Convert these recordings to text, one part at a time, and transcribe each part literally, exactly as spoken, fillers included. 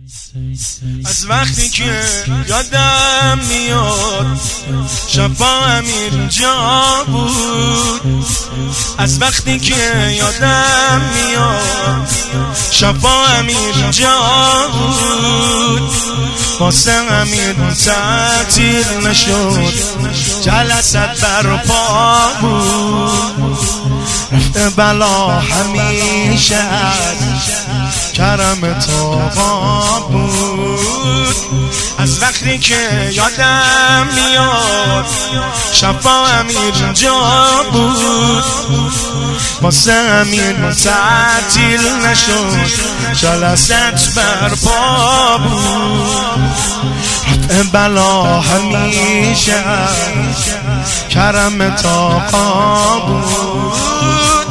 از وقتی که یادم میاد شفا امیر جا بود، از وقتی که یادم میاد شفا امیر جا بود، واسه امیر تعطیل نشد جلسات برپا بود، رفته بلا همیشه کرم تا بود، از وقتی که یادم میاد شفا امیر جا بود، واسه امیر تعطیل نشد جلسات برپا بود، رفع بلا همیشه کرم تا بود،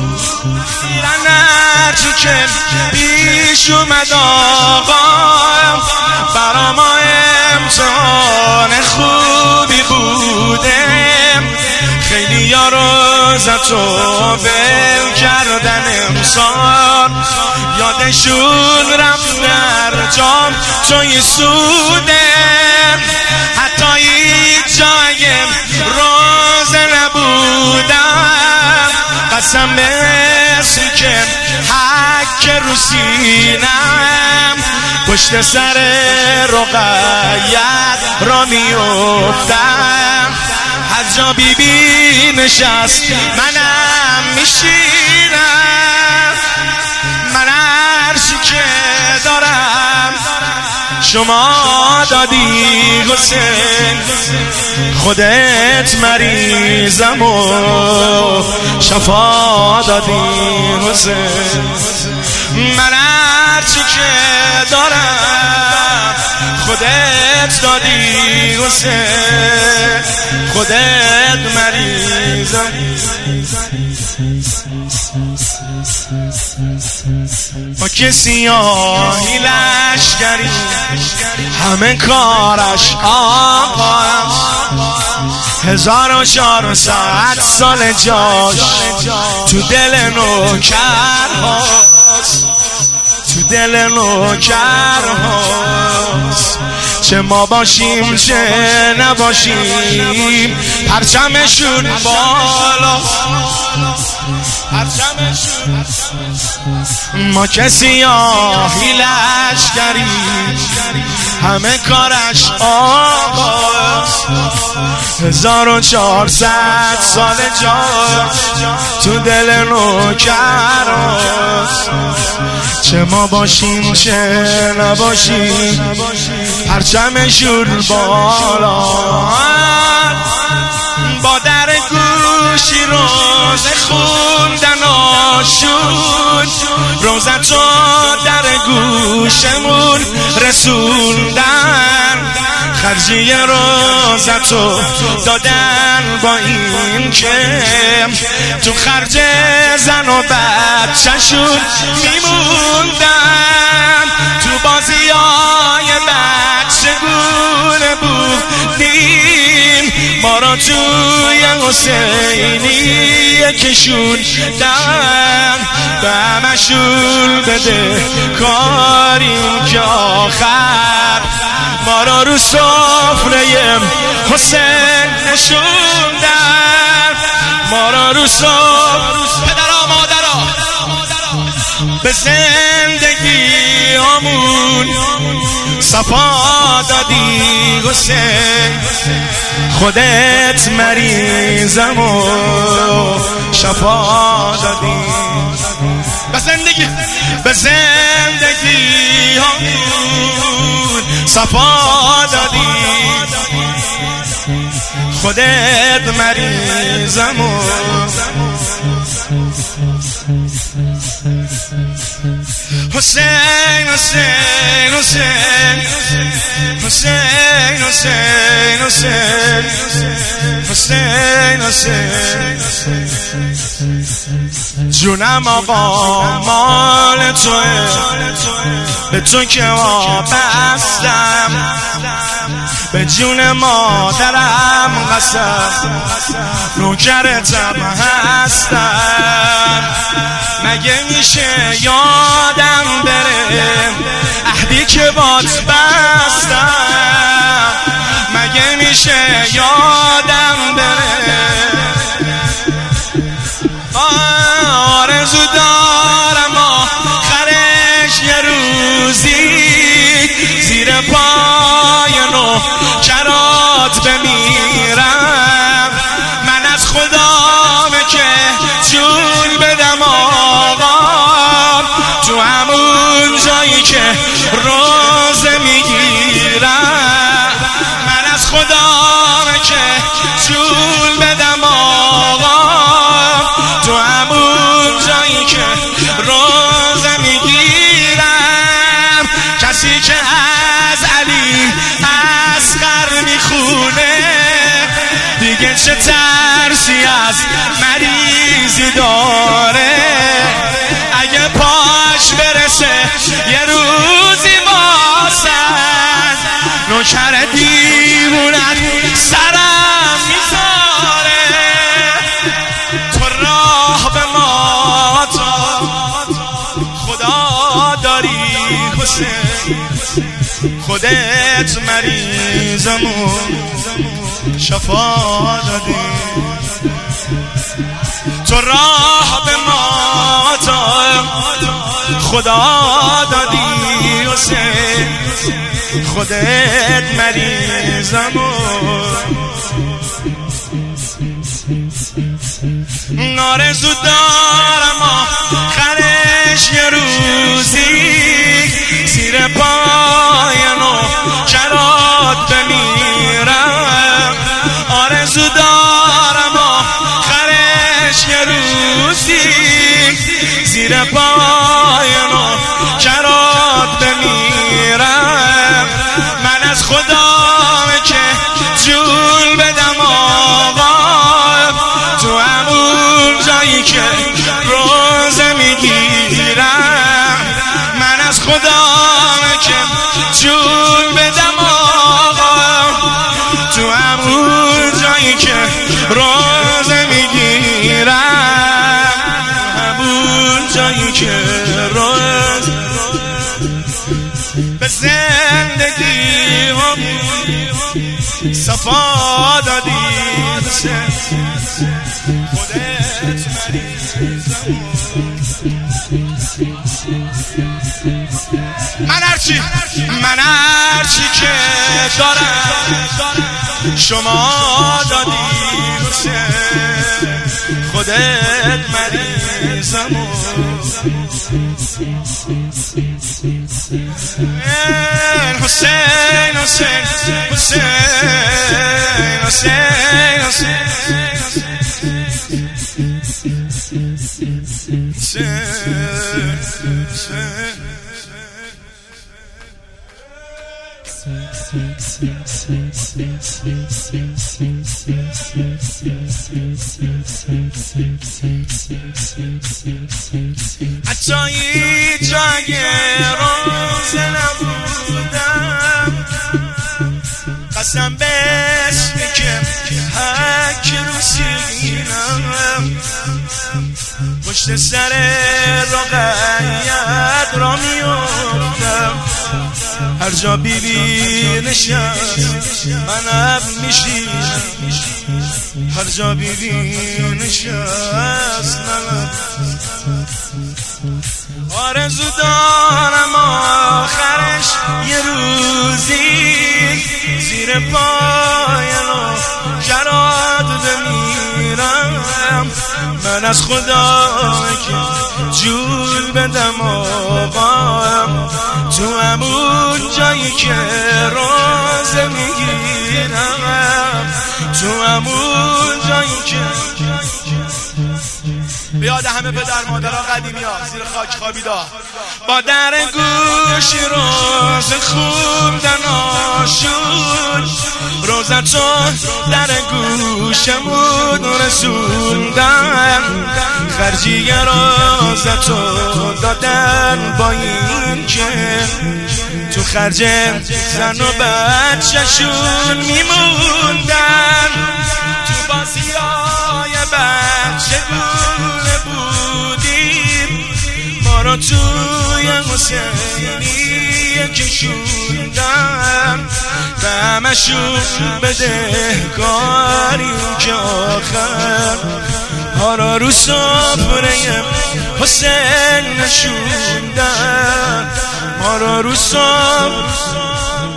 هرچی که پیش اومد آقا برا ما امتحان خوبی بوده، خیلی یا روزت و بل کردن امسال یادشون رفت در جام توی سوده، حتی هیچ جای روزه نبودم، قسم به اسمی که حک رو سینم پشت سر رقیت را میافتم، هر جا بی بی نشست منم میشینم، من هرچی که دارم شما دادی حسین، خودت مریضم و شفا دادی حسین، من هرچی که دارم خودت دادی حسین، خودت مریضم. با کسی سیاهی لشکری همه کارش آقا، هزار و چهارصد سال جاش تو دل نوکر هاست، تو دل نوکر هاست، چه ما باشیم چه نباشیم پرچمشون بالا، پرچمشون ما کسی سیاهی لشکری همه کارش آقاست، هزار و چهارصد سال جاش تو دل نوکراست، چه ما باشیم چه نباشیم پرچمشون بالا، با در گوشی روز خوندن آشون، روزتو در گوشمون رسوندن، خرجی روزتو دادن با این که تو خرج زن و بچه‌شون میموندن، تو بازیای بچه گونه بودیم ما را توی حسینی کشوندن، به همشون بده کاریم که آخر ما را رو سفره حسین نشوندن، ما را رو سفره پدرها مادرها به زندگی همون صفا دادی حسین، خودت مریضم و شفا دادی، به زندگی به زندگی همون صفا دادی، خودت مریضم و حسین حسین حسین حسین حسین حسین حسین جونم آقا مال توه، به تو که وابستم، به جون مادرم قسم نوکرتم هستم. مگه میشه یادم بره عهدی که بات بستم؟ مگه میشه یادم بره؟ آرزو دارم آخرش یه روزی زیر پای نوکرات بمیرم. من از خدام که جون بدم آقا تو همون جایی که روزه میگیرم. من از خدام که جون بدم آقا تو همون جایی که روزه میگیرم. کسی که از علی اصغر میخونه دیگه چه ترسی از مریضی داره؟ اگه پاش برسه یه روزی باسن نوکر دیوونت سرم میذاره. تو راه به ما تا خدا داری حسین، خودت مریضمون شفا دادی. تو راه به ما تا خدا دادی حسین، خودت مریضمون. آرزو دارم آخرش یه روزی زیر پای نوکرات بمیرم. آرزو دارم آخرش یه روزی زیر پای نوکرات بمیرم. من از خدام که جون بدم آقا تو همون جایی که روزه میگیرم. من از خدام که جون بدم آقا تو همون جایی که روزه میگیرم. همون جایی که روز به زندگی هم صفا دادی. خودت مریضمون. من هرچی من هرچی که دارم شما دادی حسین، خودت مریضمون. حسین حسین حسین حسین حتی هیچ جای روزه نبودم، قسم به اسمی که حک رو سینم. پشت سر رقیت را میافتم، هر جا بیبی نشست منم میشینم. هر جا بیبی نشست منم. آرزو دارم آخرش یه روزی زیر پای نوکرات بمیرم. من از خدا که جون بدم آقا تو همون جایی که روزه میگیرم. تو همون جایی که بیاد همه پدر مادرها قدیمی ها زیر خاک خوابیدا با در گوشی روز خوندن آشون. روزتون در گوشمون رسوندن، خرجی روزتون دادن با این که تو خرج زن و بچه‌شون میموندن، تو بازیای بچه گونه بودیم، ما رو توی حسینیه کشوندن، به همشون بدهکاریم که آخر ها را رو سفره حسین نشوندن، ما را رو سفره.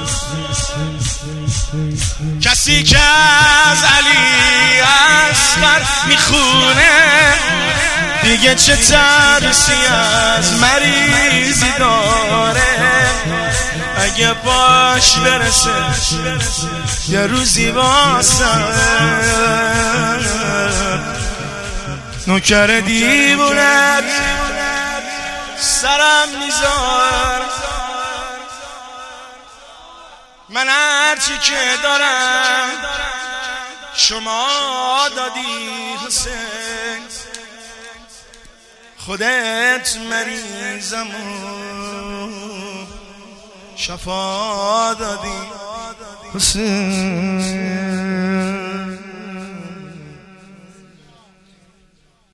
کسی که از علی اصغر میخونه دیگه چه ترسی از مریضی داره، اگه باش برسه یه روزی واسه نوکر دیوونت سرم میذار، من هرچی که دارم شما دادی حسین، خودت مریضم و شفا دادی حسین.